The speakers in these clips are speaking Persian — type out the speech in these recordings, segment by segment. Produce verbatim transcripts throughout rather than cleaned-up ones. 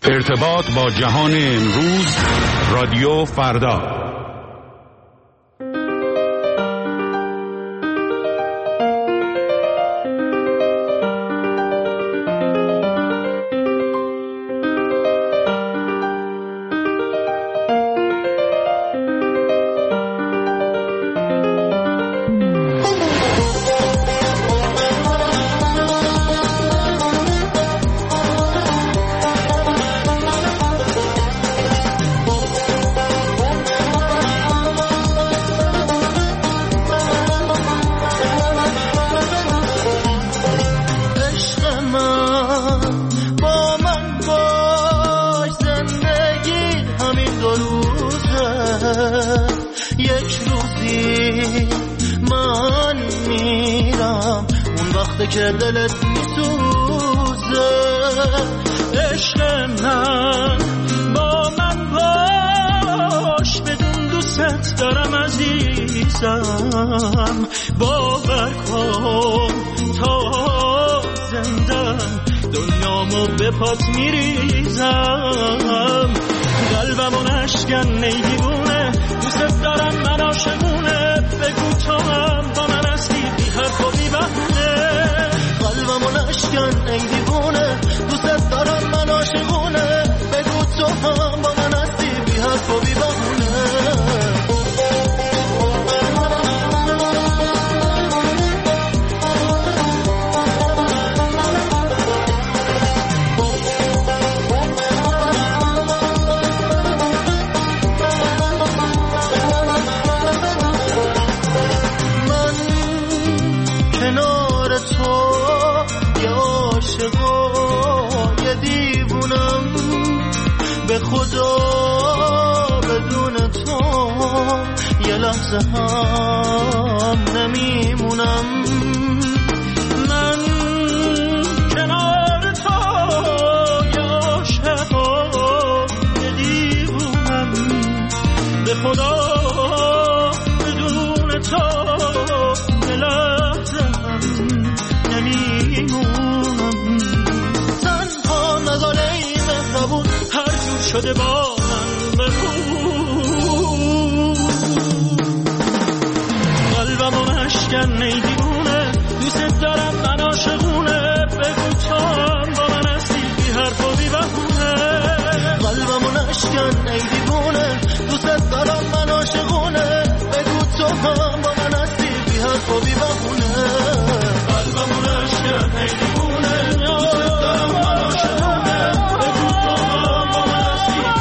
ارتباط با جهان امروز، رادیو فردا. که دلت میسوزه عشق من با من باش بدون دوست دارم عزیزم باور کن تا زندم دنیامو به پات میریزم قلبمو نشکن ای دیوونه دوست دارم من عاشقونه بگو تو هم با من هستی بی حرف و بی بهونه قلبمو نشکن ای دیوونه دوست دارم من عاشقونه بگو تو هم با من هستی بی حرف و بی بهونه خدا بدون تو یه لحظه هم نمیمونم من کنار تو یا عاشقا یه دیوونم به خدا بدون تو یه لحظه هم نمیمونم تنها نذاره این مهربون شده با من بخون قلبمو نشکن ای دیوونه دوست دارم من عاشقونه بگو تو هم با من هستی بی حرف و بی بهونه قلبمو نشکن ای دیوونه دوست دارم من عاشقونه بگو تو هم با من هستی بی حرف و بی بهونه قلبمو نشکن ای دیوونه دوست دارم من عاشقونه بگو تو هم با من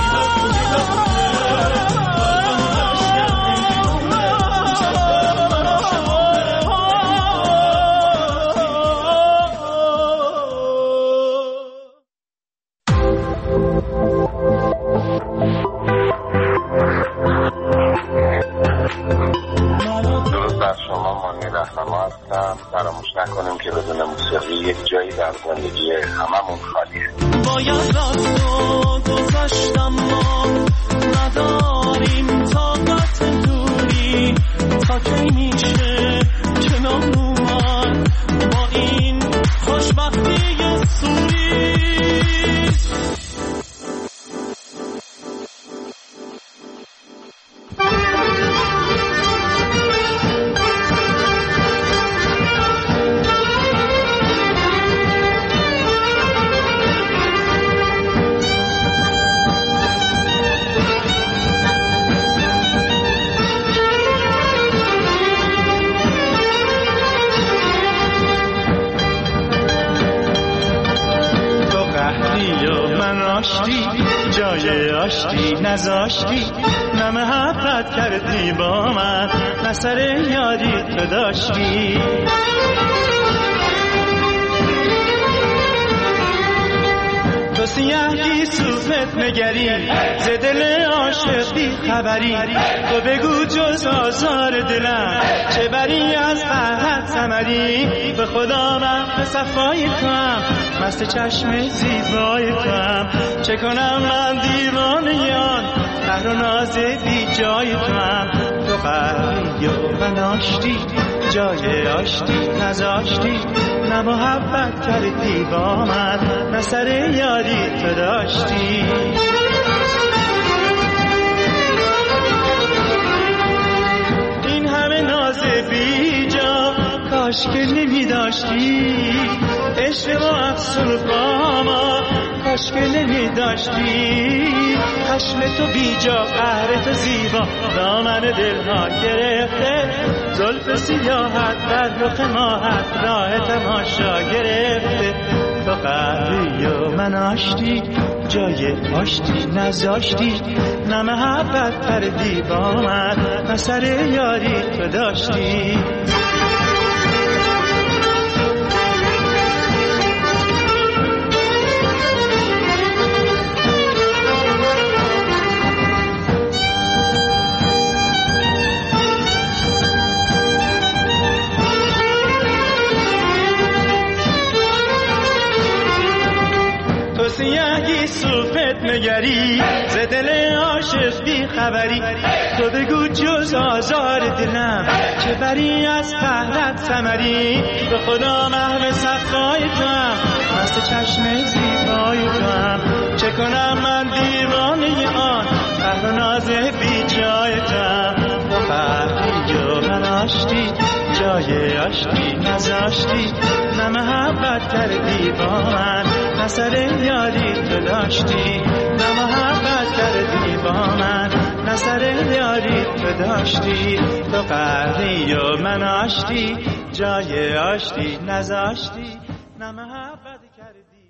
فراموش نکنیم که بدون موسیقی یک جایی در زندگی هممون خالیه. باید راستو گذاشتم ما نداریم طاقت دوری تا کی میشه کنار اومد با این خوشبختی سوری جای آشتی نذاشتی نه محبت کردی با من نه سر یادی تو داشتی تو سیاهی صورت نگری ز دل عاشق بی خبری تو بگو جز آزار دلم چه بری از فرحت ثمری به خدا من به صفای توام مست چشم زیبای توام چه کنم من دیوانیان قهر و ناز بی جای توام تو قهری و من آشتی جای آشتی نذاشتی، نه محبت کردی با من، نه سر یاری تو داشتی. این همه ناز بی جا کاش که نمی داشتی، عشق و افسون با ما کاش که نمی داشتی. خشم تو بی جا، قهر تو زیبا دامن دلها گرفته، زلف سیاحت در رخ ماهت راه تماشا گرفته. تو قهری و من آشتی، جای آشتی نذاشتی، نه محبت کردی با من، نه سر یاری تو داشتی. سیاهی صوفت نگری، ز دل عاشق بی خبری. تو بگو جز آزار دلم چه بری از قهرت ثمری. به خدا محو صفای تو هم، مست چشم زیبای تو هم. چه کنم من دیوانه آن قهر و ناز بی جای تو هم. تو قهری و من آشتی، جای آشتی نذاشتی، نه محبت کردی با من، نه سر یاری تو داشتی. نه محبت کردی با من، نه سر یاری تو داشتی. تو قهری و من آشتی، جای آشتی نذاشتی، نه محبت کردی.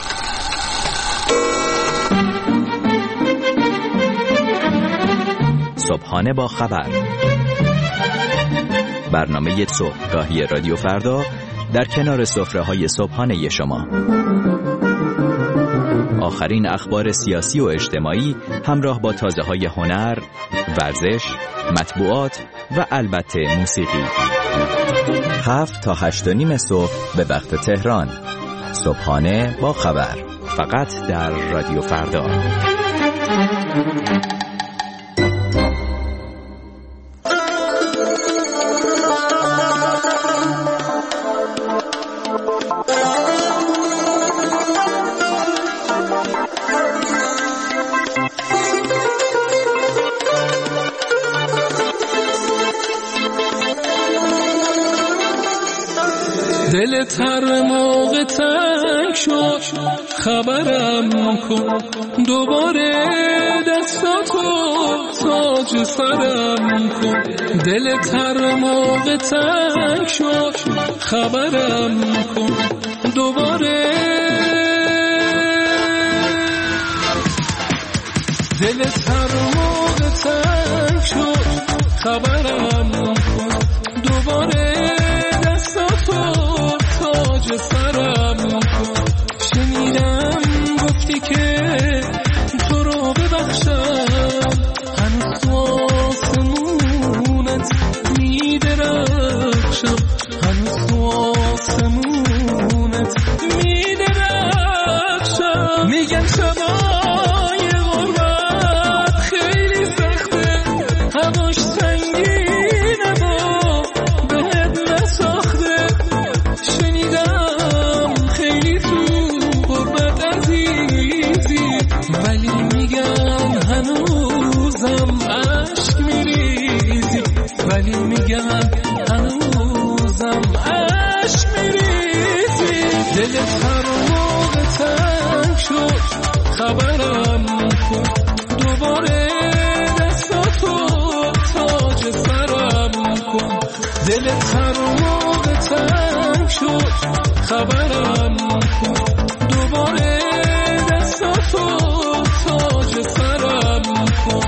صبحانه با خبر، برنامه صبحگاهی رادیو فردا در کنار سفره‌های صبحانه شما. آخرین اخبار سیاسی و اجتماعی همراه با تازه‌های هنر، ورزش، مطبوعات و البته موسیقی. هفت تا هشت و نیم صبح به وقت تهران. صبحانه با خبر، فقط در رادیو فردا. دلت هر موقع تنگ شد خبرم کن، دوباره دستاتو تاج سرم کن. دلت هر موقع تنگ شد خبرم کن، دوباره دلت هر موقع تنگ شد خبرم کن، دوباره تاج سرم کن. شنیدم گفتی که تو رو ببخشم، هنوز تو آسمونت میدرخشم، هنوز تو آسمونت میدرخشم. میگن شبای غربت خیلی سخته، هواش سنگینه با بهت نساخته. شنیدم خیلی تو غربت عزیزی، ولی میگن هنوزم عشق میریزی، ولی میگن هنوزم عشق میریزی. دلت هر موقع تنگ شد خبرم کن، دوباره دستاتو تاج سرم کن. دلت هر موقع تنگ شد خبرم کن، دوباره دستاتو تاج سرم کن.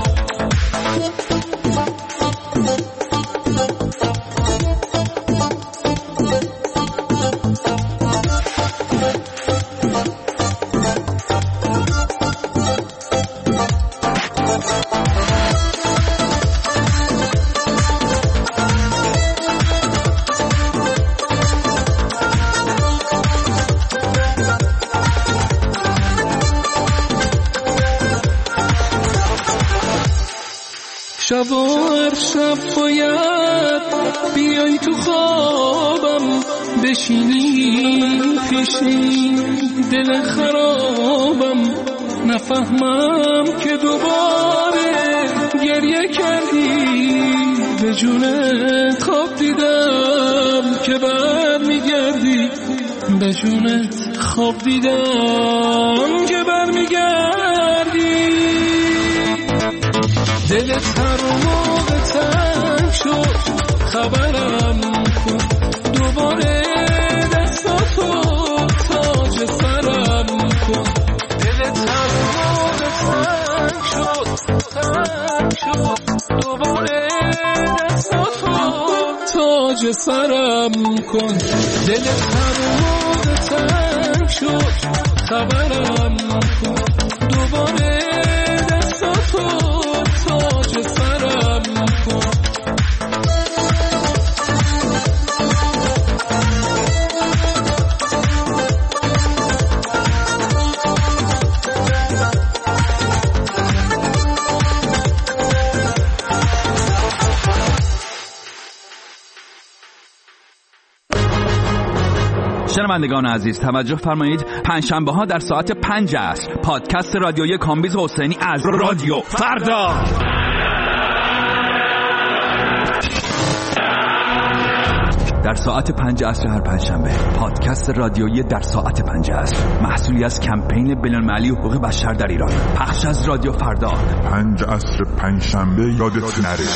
شب و هر شب باید بیای تو خوابم، بشینی پیشی دل خرابم، نفهمم که دوباره گریه کردی، به جونت خواب دیدم که بر میگردی، به جونت خواب دیدم که بر میگردی. دلت هر موقع تنگ شد خبرم کن، دوباره دستاتو تاج سرم کن. دلت هر موقع تنگ شد تنگ شد، دوباره دستاتو تاج سرم کن. دلت هر موقع تنگ شد خبرم کن، دوباره دستاتو تاج سرم کن. شنوندگان عزیز توجه فرمایید، پنجشنبه ها در ساعت پنج عصر پادکست رادیویی کامبیز حسینی از رادیو فردا. در ساعت پنج عصر هر پنجشنبه پادکست رادیویی در ساعت پنج عصر، محصولی از کمپین بین‌المللی حقوق بشر در ایران، پخش از رادیو فردا. پنج عصر پنجشنبه یادت نره.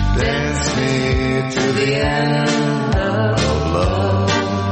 Dance me to the end of love.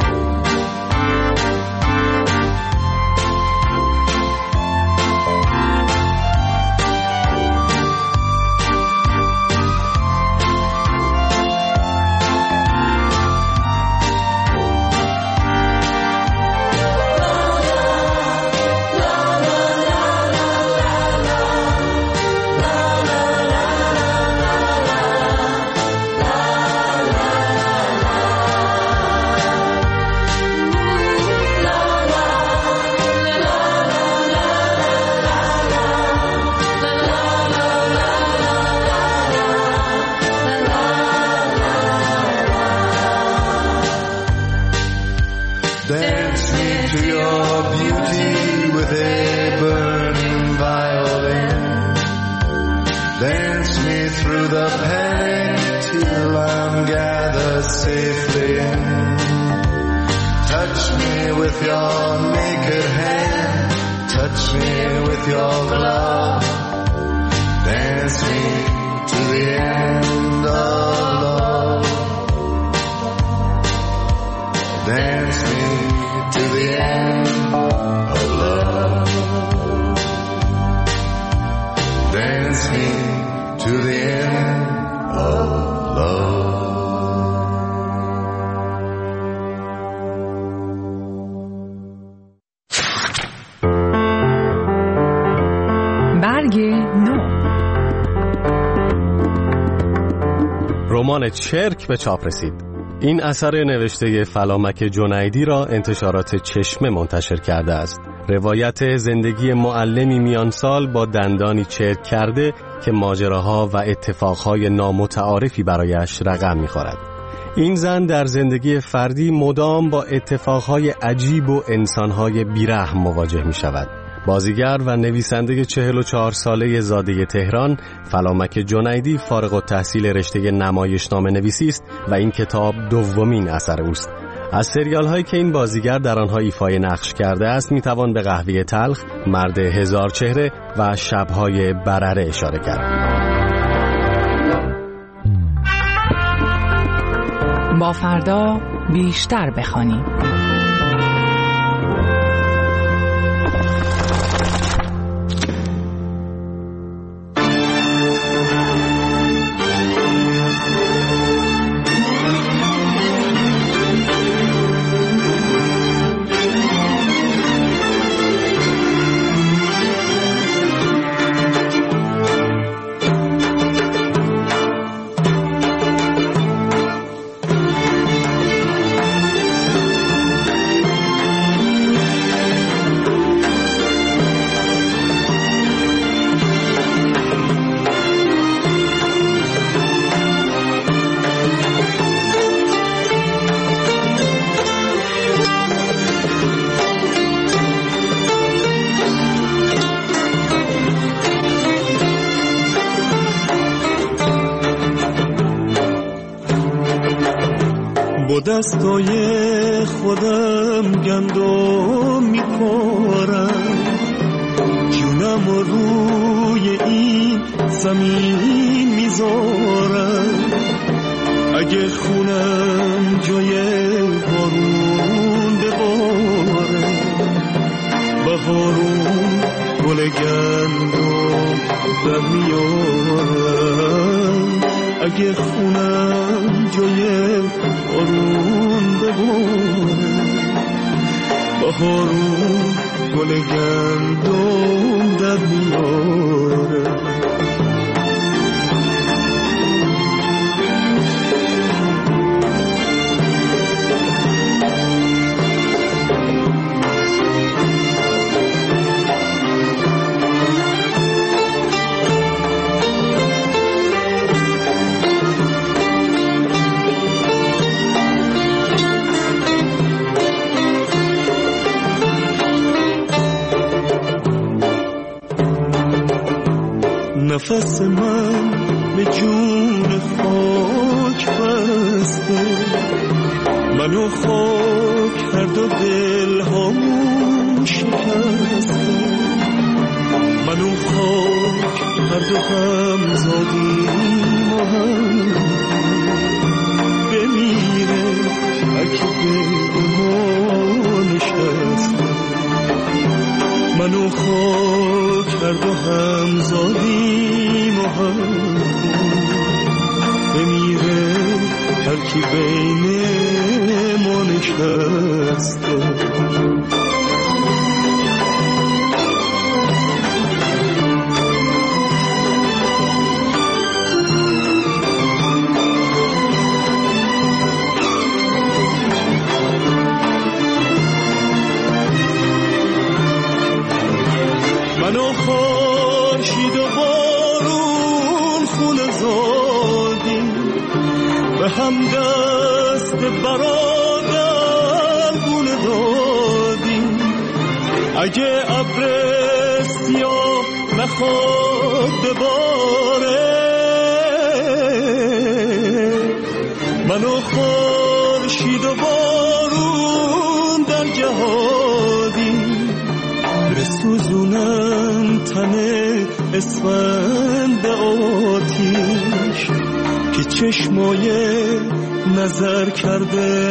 Dance me to your beauty with a burning violin. Dance me through the panic till I'm gathered safely in. Touch me with your naked hand. Touch me with your glove. Dance me to the end of love. Dance me to the end of love. Dance me to the end of love. برگ نو. رمان چرک به چاپ رسید. این اثر نوشته فلامک جنیدی را انتشارات چشمه منتشر کرده است. روایت زندگی معلمی میان سال با دندانی چرک کرده که ماجراها و اتفاقهای نامتعارفی برایش رقم می‌خورد. این زن در زندگی فردی مدام با اتفاقهای عجیب و انسانهای بیرحم مواجه می‌شود. بازیگر و نویسنده چهل و چهار ساله زاده تهران فلامک جنیدی فارغ التحصیل رشته نمایشنامه نویسی است و این کتاب دومین اثر اوست. از سریال هایی که این بازیگر در آنها ایفای نقش کرده است میتوان به قهوه تلخ، مرد هزار چهره و شبهای برره اشاره کرد. با فردا بیشتر بخوانیم. با دستای خودم گندم میکارم، جونم روی این زمین میذارم. اگه خونم جای بارون بباره، بهارون گل گندم در میارم. اگه خونم جای بارون بباره، بهارون گل گندم در میاره. نفس من به جون خاک بسته، منو خاک هر دو دل هامون شکسته. منو خاک هر دو هم زادیم و هم بمیره اگه به ما نشست منو خواه کرد و هم زادیم و هم بمیره هر کی بین ما نشست منو خورشید و بارون خونه زادیم به هم دست برادر گونه دادیم اگه ابرست یا نخواد بباره منو خورشید و بارون در جهادیم بسوزونم تنه اسفند آتیش که چشمای نظر کرده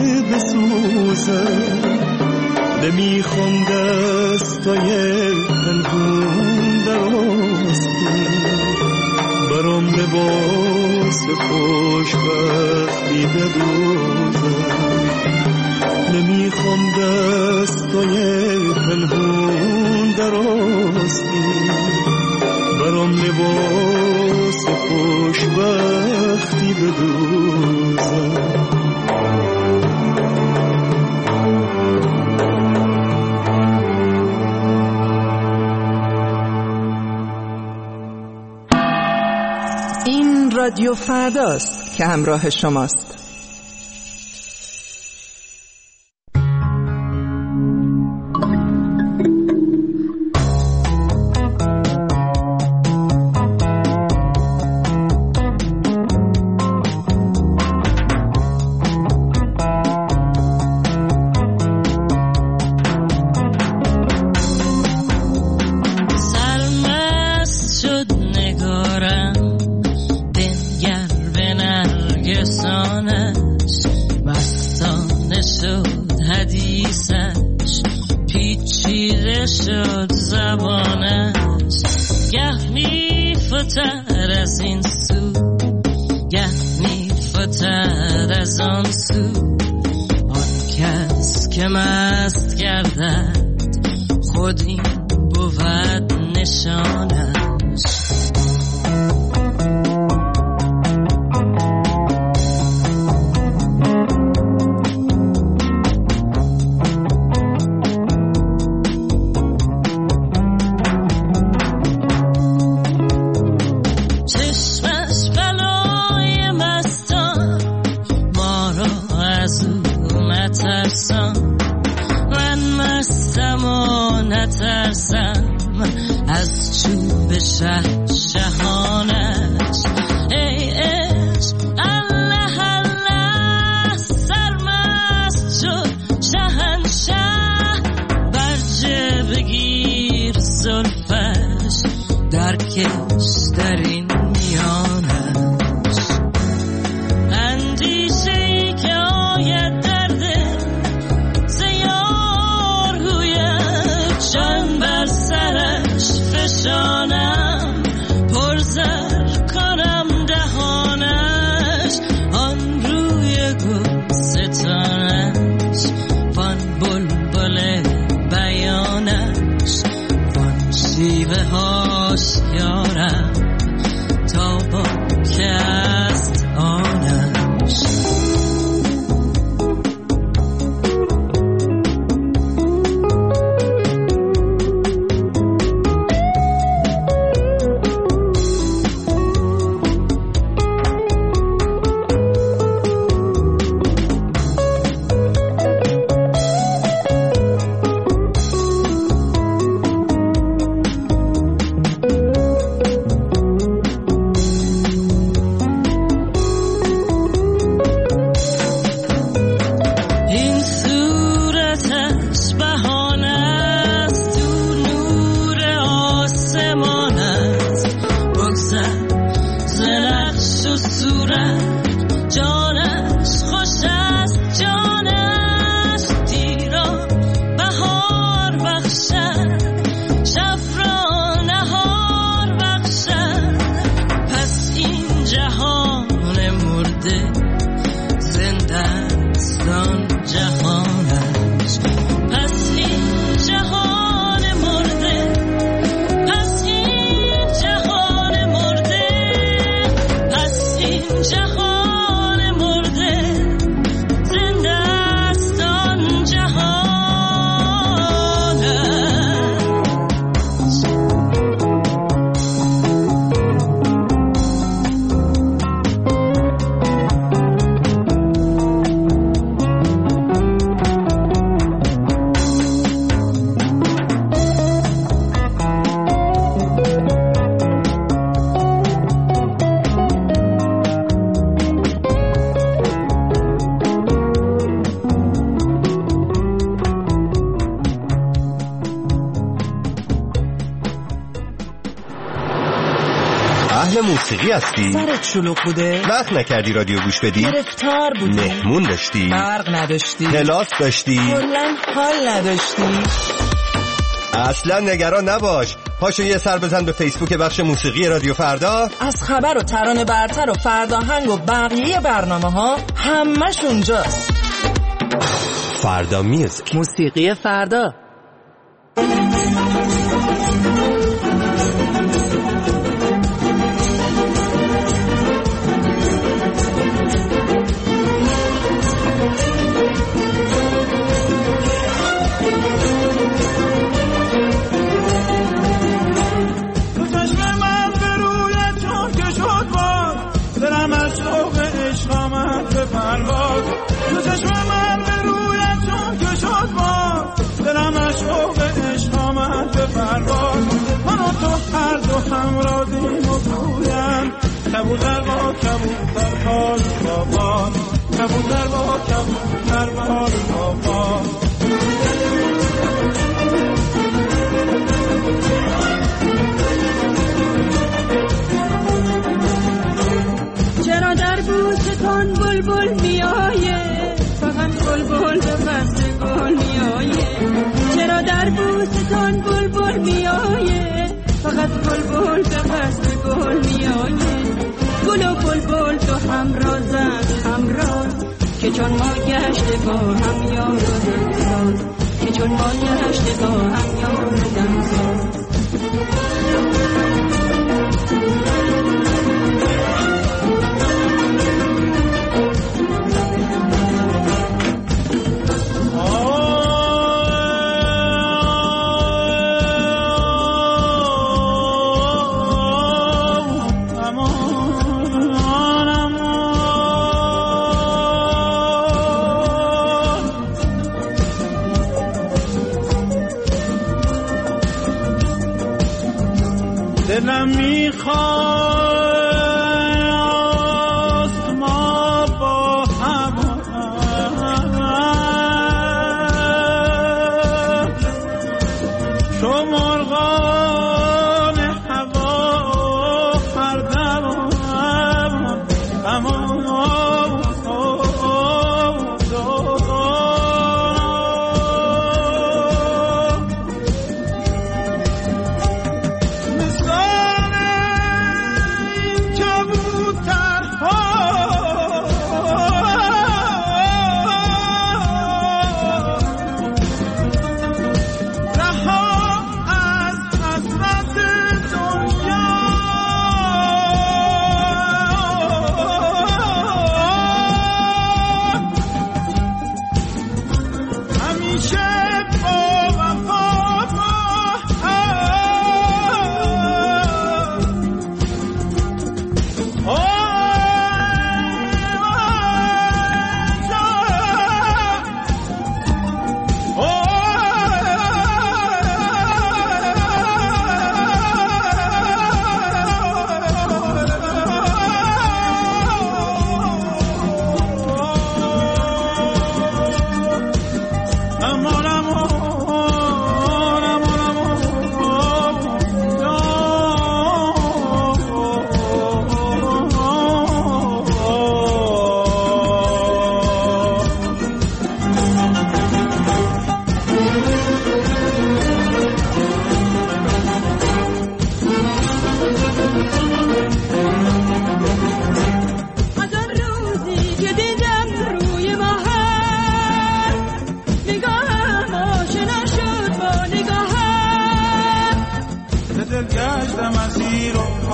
بسوزم نمیخوام دستای پنهون در آستین برام لباس خوشبختی بدوزم نمیخوام دستای پنهون در آستین برام لباس خوشبختی بدوزم این رادیو فرداست که همراه شماست. و صورت جانش خوش است جانش تیرا بهار بخشد شب را نهار بخشد پس این جهان مرده زنده است آن جهانش پس این جهان مرده پس این جهان مرده پس این جهان مرده زنده است آن جهانش. اهل موسیقی هستی؟ سرت شلوغ بوده؟ وقت نکردی رادیو گوش بدی؟ گرفتار بودی؟ مهمون داشتی؟ برق نداشتی؟ کلاس داشتی؟ کلاً حال نداشتی؟ اصلا نگران نباش، پاشو یه سر بزن به فیسبوک بخش موسیقی رادیو فردا. از خبر و ترانه برتر و فرداهنگ و بقیه برنامه ها همش اونجاست. فردا میوزیک، موسیقی فردا. تو چشم من به رویت چون که شد باز دلم عشق عشق آمد به پرواز من و تو هر دو هم رازیم و پویم کبوتر با کبوتر باز با باز کبوتر با کبوتر باز با باز چرا در بوستان بلبل میآیه فقط بلبل به قصد گل میآیه چرا در بوستان بلبل میآیه فقط بلبل به قصد گل میآیه گل و بلبل تو همرازند همراز که چون ما گشته با هم یار و دمساز که چون ما گشته با هم یار و دمساز دلم میخواست ما با هم چو مرغان هوا هر دم اما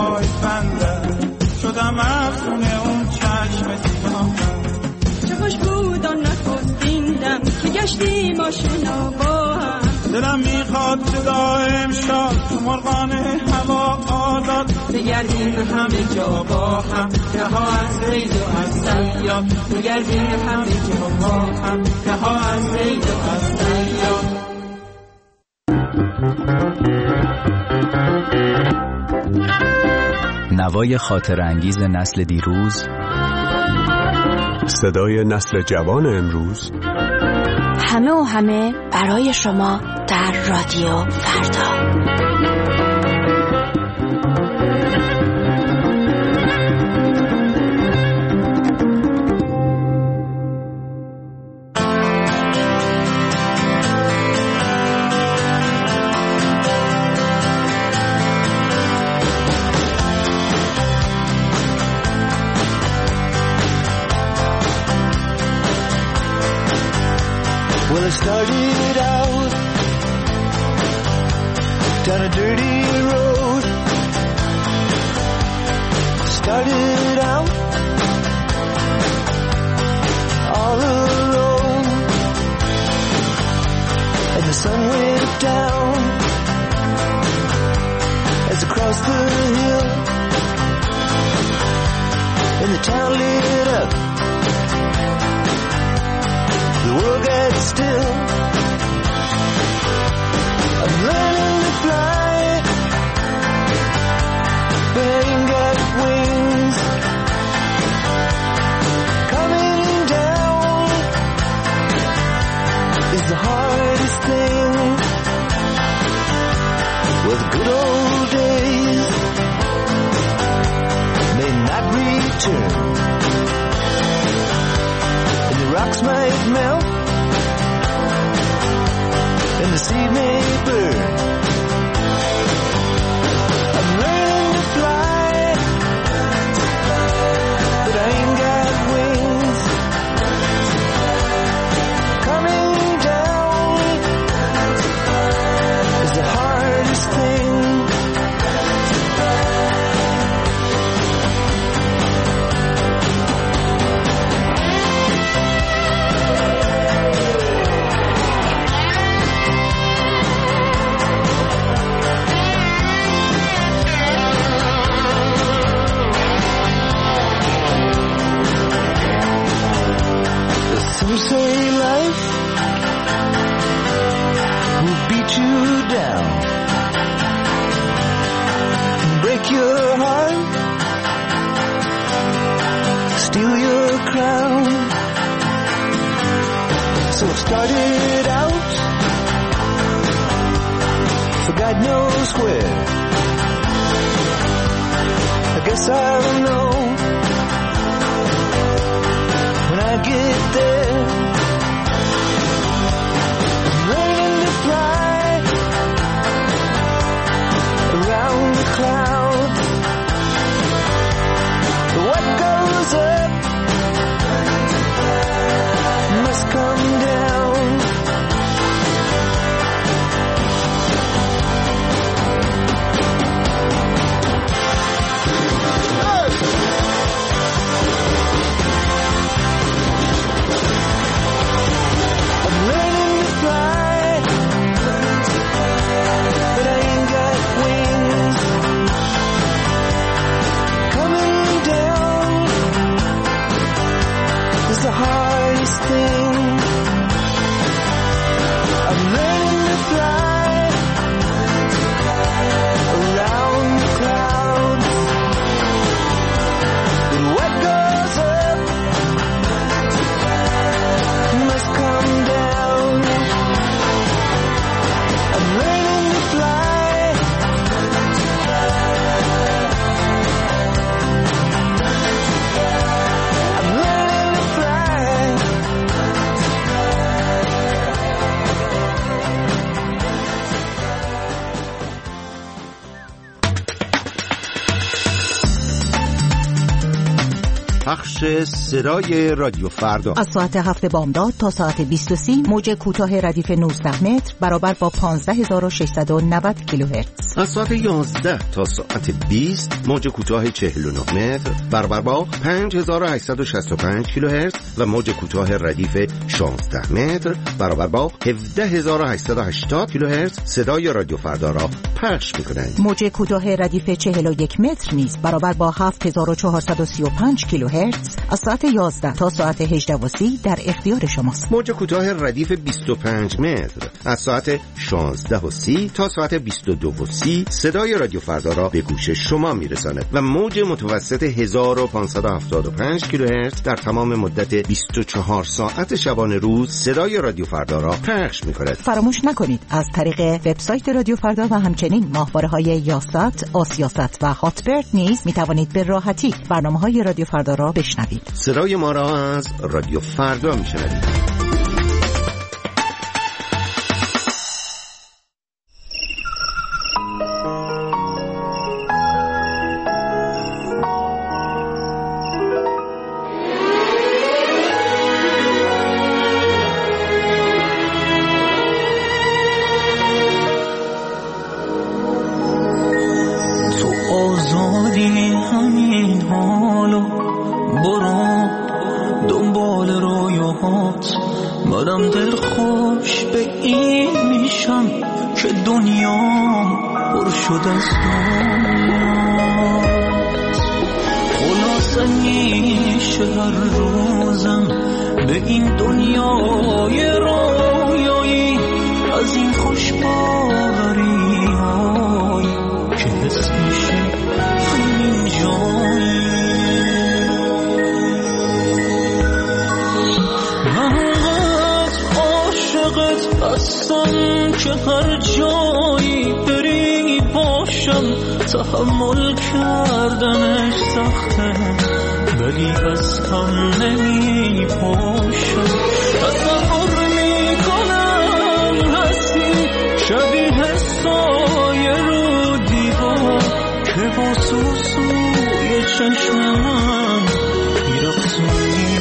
پای بندر شدم افسونه اون چشم سیاهم. چه خوش بود آن نخستین دم که گشتیم آشنا با هم. دلم میخواد که دائم شاد تو مرغان هوا آزاد بگردیم همه جا با هم، رها از قید و از صیاد. بگردیم همه جا با هم، رها از قید و از صیاد. نوای خاطر انگیز نسل دیروز، صدای نسل جوان امروز، همه و همه برای شما در رادیو فردا. Well, I started out down a dirty road. Started out all alone, and the sun went down as I crossed the hill, and the town lit up. The world got still. I'm learning to fly, but I ain't got wings. Coming down is the hardest thing. Well, the good old days may not return, and the rocks might melt, and the sea may burn. I'm learning to fly, but I ain't got wings. Coming down is the hardest thing. Some say life will beat you down, break your heart, steal your crown. So I started out for God knows where. I guess I'll know when I get there. I'm learning to fly around the clouds. What goes up must come down. Hey! پخش صدای رادیو فردا از ساعت هفت بامداد تا ساعت بیست و سی موج کوتاه ردیف نوزده متر برابر با پانزده هزار و ششصد و نود کیلوهرتز. از ساعت یازده تا ساعت بیست موج کوتاه چهل و نه متر برابر با پنج هزار و هشتصد و شصت و پنج کیلوهرتز و موج کوتاه ردیف شانزده متر برابر با هفده هزار و هشتصد و هشتاد کیلوهرتز صدای رادیو فردا را پخش می‌کنند. موج کوتاه ردیف چهل و یک متر نیز برابر با هفت هزار و چهارصد و سی و پنج کیلوهرتز از ساعت یازده تا ساعت هجده و سی در اختیار شماست. موج کوتاه ردیف بیست و پنج متر از ساعت شانزده و سی تا ساعت بیست و دو و سی صدای رادیو فردا را به گوش شما میرساند و موج متوسط هزار و پانصد و هفتاد و پنج کیلوهرتز در تمام مدت بیست و چهار ساعت شبانه روز صدای رادیو فردا را پخش می‌کند. فراموش نکنید از طریق وبسایت رادیو فردا و همچنین ماهواره‌های یاست، آسیاست و هاتبرد نیز می‌توانید به راحتی برنامه‌های رادیو فردا را بشنوید. صدای ما را از رادیو فردا می‌شنوید. منم دل خوش به این میشم که دنیا پر شد از خلاصه میشه هر روزم به این دنیای رویایی از این خوش باوری های که حس میشه همین جایی هستم که هر جایی بری باشم تحمل کردنش سخته ولی از هم نمی پاشم تصور می کنم هستی شبیه سایه رو دیوار که با سوسوی چشم من میرقصونی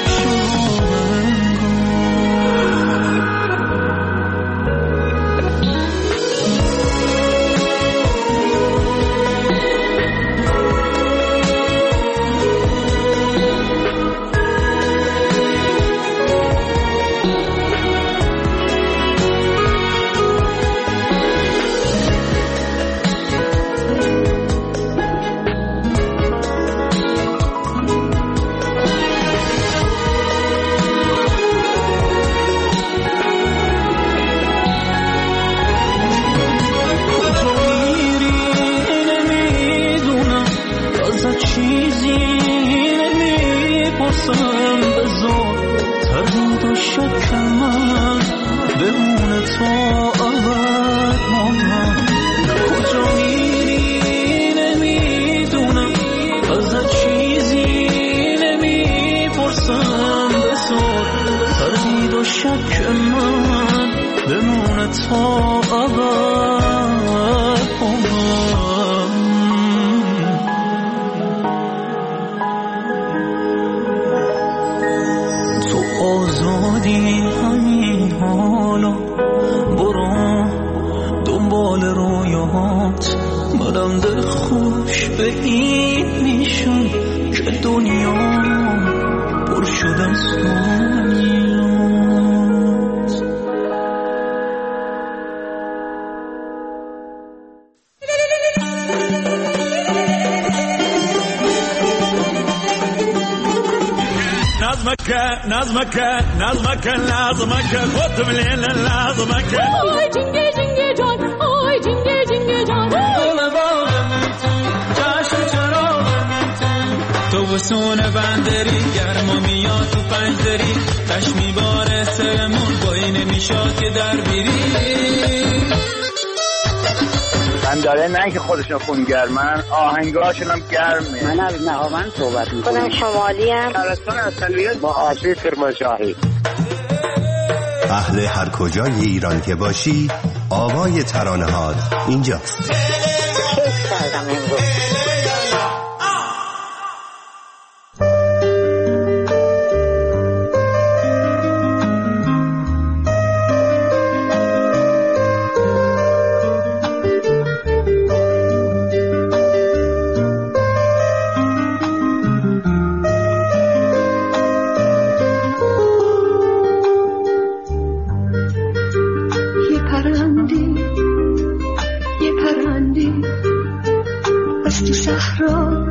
نظمك نظمك لازمك خد من الليل لازمك آی جنگه جنگه جان آی جنگه جنگه جان گل باغم جشن چراغم تو بسون بندری گرما میاد تو پنجدری تش میباره سرمون بایی نمیشاد که در بیری من داره نه که خودشون خونگرمن آهنگاشون هم گرمه. من از نهاوند صحبت میکنم. خودم شمالی هم شهرستان اصلیت با آشی کرمانشاهی. اهل هر کجای ایران که باشی آوای ترانه ها اینجاست. کیف کردم امروز.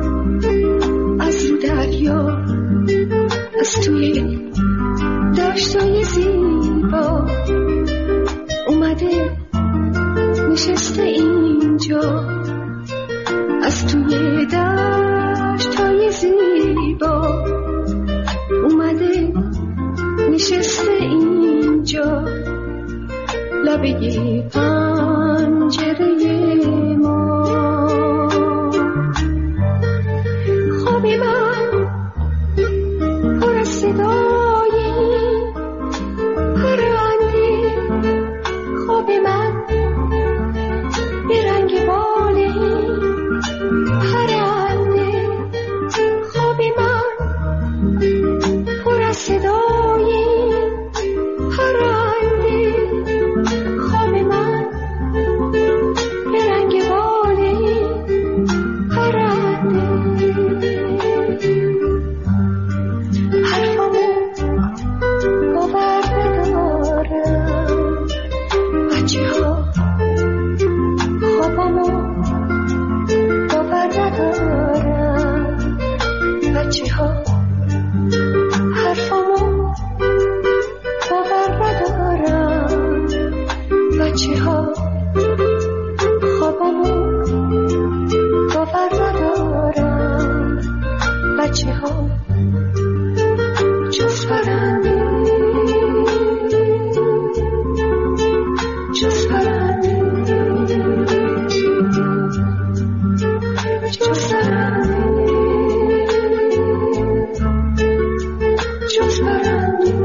از رو دریا، از توی دشتای زیبا اومده نشسته اینجا، از توی دشتای زیبا اومده نشسته اینجا، لبه پنجره ما. خواب من پر از صدای پرنده، خواب من به رنگ بال پرنده، خواب من پر از صدای پرنده، خواب من به رنگ بال پرنده. حرفامو باور ندارم بچه ها، خوابامو باور ندارم بچه ها، حرفامو باور ندارم بچه ها، خوابامو باور ندارم بچه ها، جز پرنده، جز پرنده، جز پرنده، جز پرنده.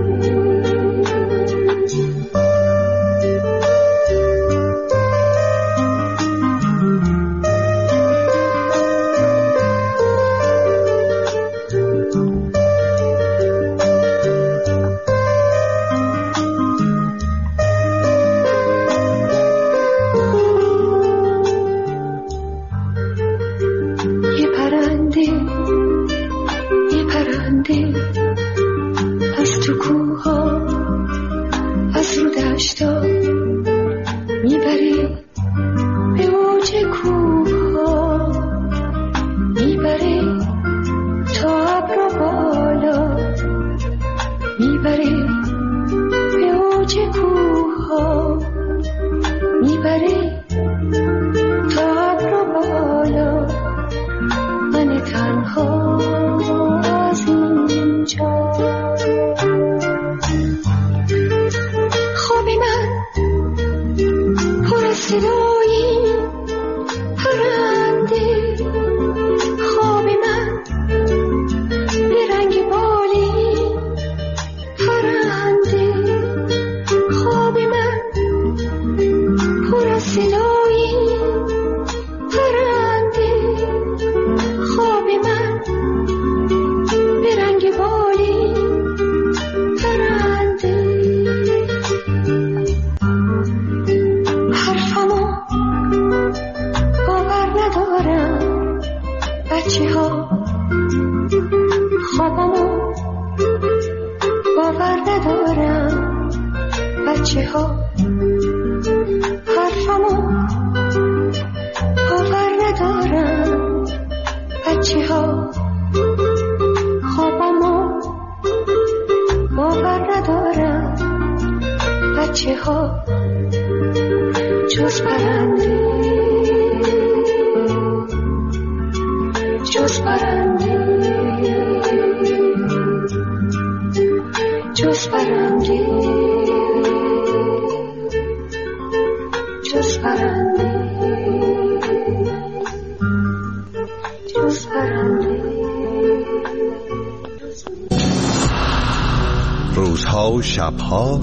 روزها و شبها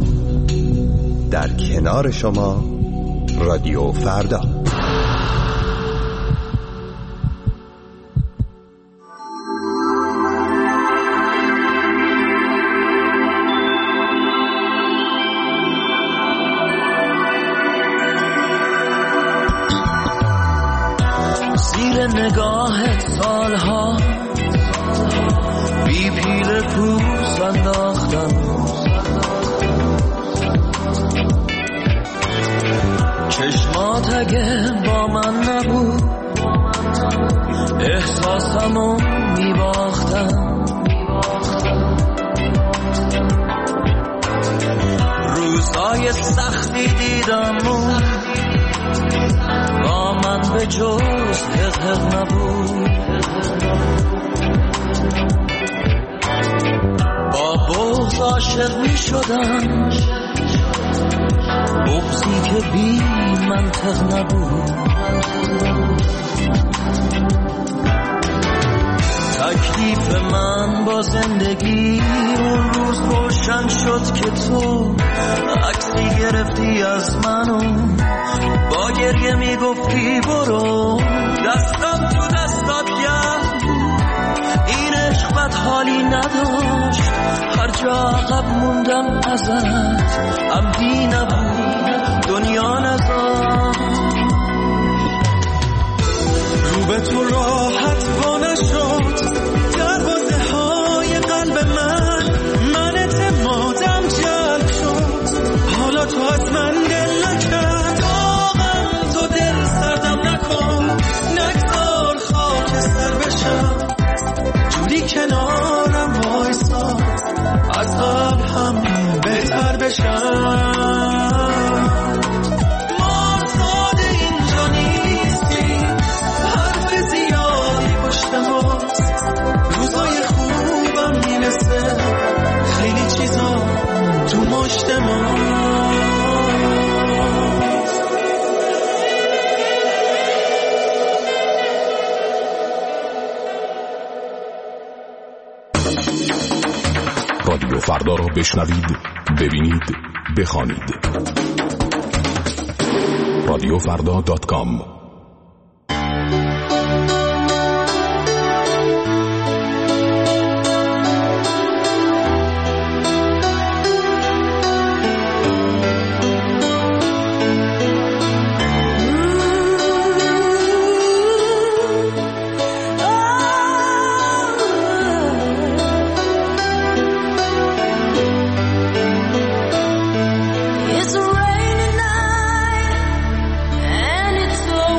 در کنار شما رادیو فردا. زیر نگاه سالها بی پیل کوس انداختم، چشمات اگه با من نبود احساسمو میباختم، روزای سختی دیدم و با من به جز حق حق نبود. با بغض عاشق می شدم، بغضی که بی منطق نبود. تکلیف من با زندگی اون روز روشن شد که تو عکسی گرفتی از منو، با گریه میگفتی برو، دستم تو دستات گرد بود. این عشق بد حالی نداشت، هر جا عقب موندم ازت عمدی نبود، دنیا نذاشت. رو به تو راحت وا نشد دروازه های قلب من، من اعتمادم جلب شد، حالا تو از من دل نکرد. داغم تو دل سردم نکن، نگذار خاک سر بشم، جوری کنارم وایسا از قبل هم بهتر بشم. روزای خوبم میرسه، خیلی چیزا تو مشت ما. رادیو فردا را بشنوید، ببینید، بخوانید. رادیو فردا دات کام. It's a rainy night and it's so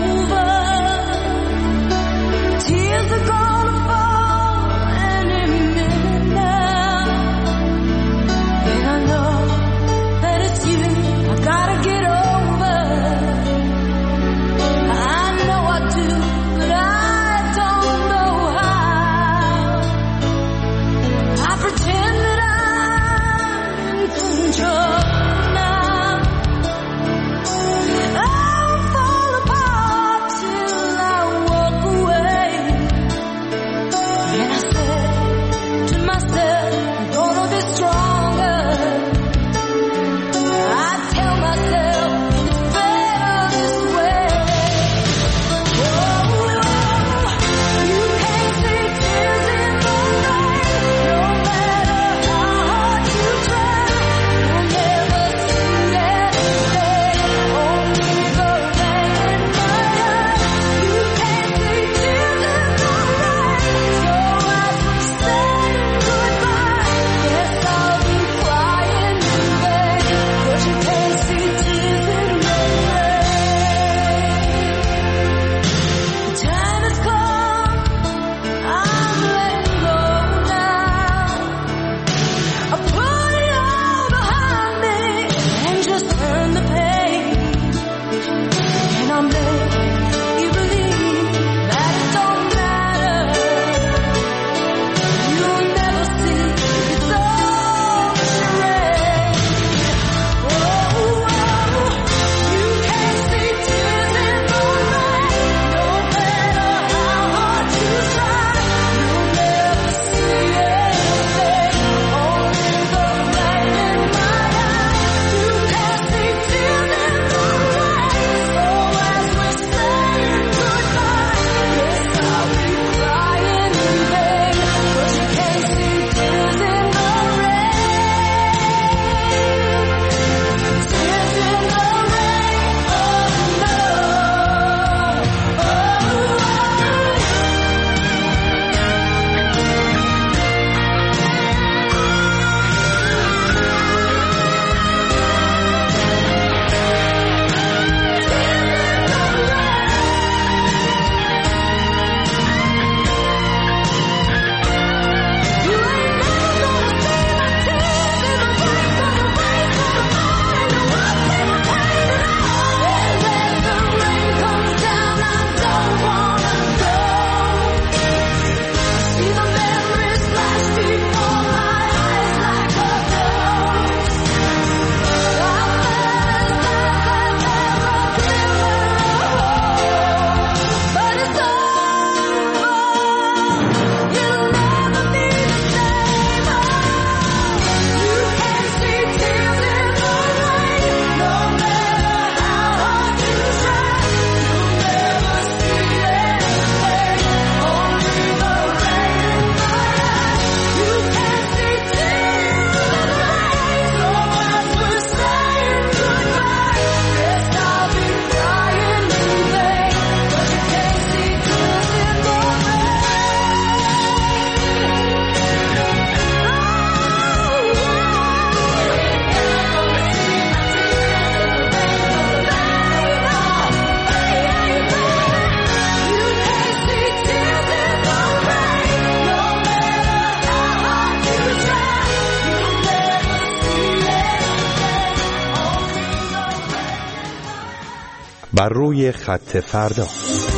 بر روی خط فردا.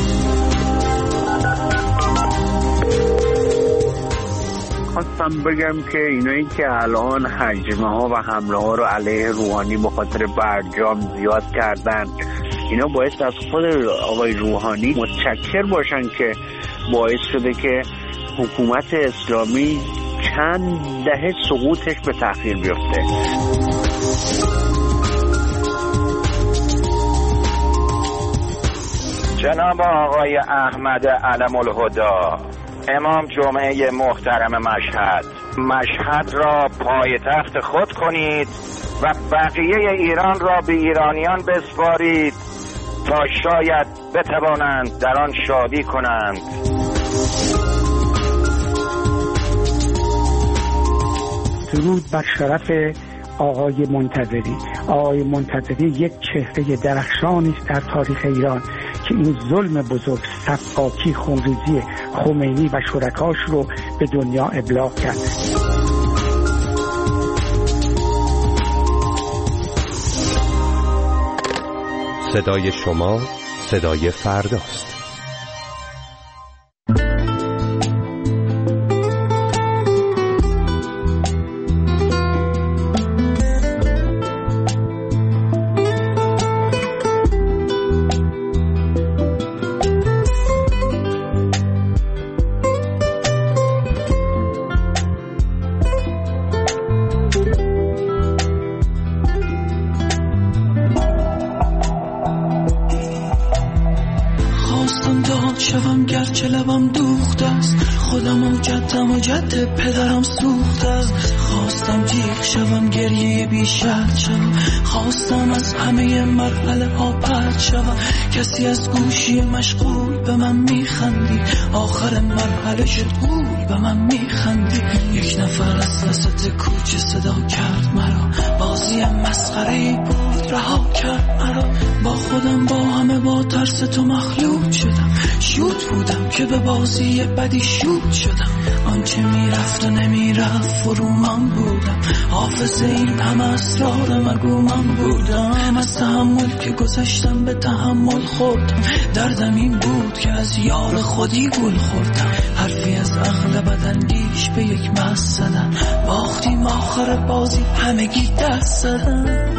خواستم بگم که اینایی که الان هجمه ها و حمله ها رو علیه روحانی به خاطر برجام زیاد کردن، اینا باعث از خود آقای روحانی متشکر باشن که باعث شده که حکومت اسلامی چند دهه سقوطش به تأخیر بیفته. جناب آقای احمد علم الهدا، امام جمعه محترم مشهد، مشهد را پایتخت خود کنید و بقیه ایران را به ایرانیان بسپارید تا شاید بتوانند در آن شادی کنند. درود بر شرف آقای منتظری. آقای منتظری یک چهره درخشانی است در تاریخ ایران که این ظلم بزرگ، سفاکی، خونریزی خمینی و شرکاش رو به دنیا ابلاغ کرد. صدای شما صدای فرداست. شوم گرچه لبم دوخته است، خودم و جدم و جد پدرم سوخته است. خواستم جیغ شوم گریه بی شرط شوم، خواستم از همه مرحله ها پرت شوم. کسی از گوشی مشغول به من میخندی، آخر مرحله شد گول به من میخندی. یک نفر از وسط کوچه صدا کرد مرا، بازی مسخره‌ای بود رها کرد مرا. با خودم با همه با ترس تو مخلوط شدم، شوت بودم که به بازی بدی شوت شدم. آنچه میرفت و نمیرفت فرو من بودم، حافظ این همه اسرار مگو من بودم. از تحمل که گذشتم به تحمل خوردم، دردم این بود که از یار خودی گل خوردم. حرفی از عقل بداندیش به یک مست زدن، باختیم آخر بازی همگی دست زدن.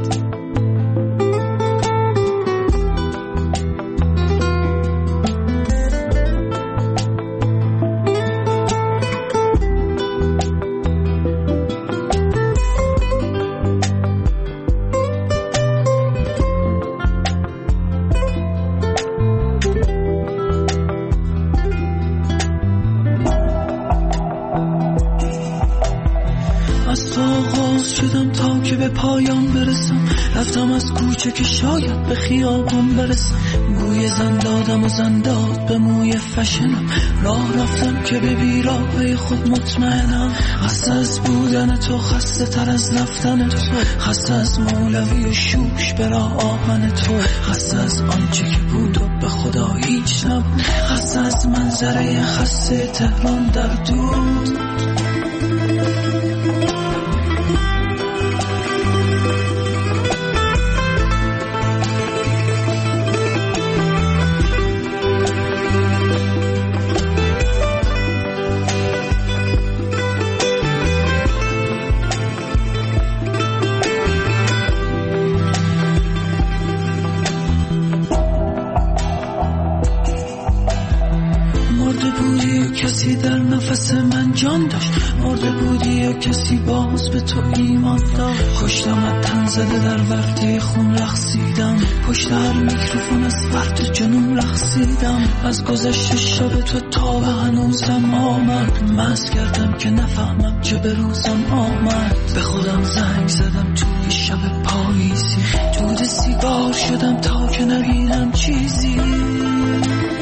پایان برسم، رفتم از کوچه که شاید به خیابان برسم. بوی زن دادم و زن داد به موی فشنم، راه رفتم که به بیراهه خود مطمئنم. خسته از بودن تو، خسته تر از رفتن تو، خسته از مولوی و شوش برا آهن تو، خسته از آنچه که بود و به خدا هیچ نبود، خسته از منظره خسته تهران در دود. کسی در نفس من جان داشت، مرده بودی یا کسی باز به تو ایمان داشت. کشتم تن زده در ورده خون رقصیدم، پشت هر میکروفون از فرد جنون رقصیدم. از گذشت شب تو تا به هنوزم آمد، مست کردم که نفهمم چه به روزم آمد. به خودم زنگ زدم توی شب پاییزی، دود سیگار شدم تا که نبینم چیزی.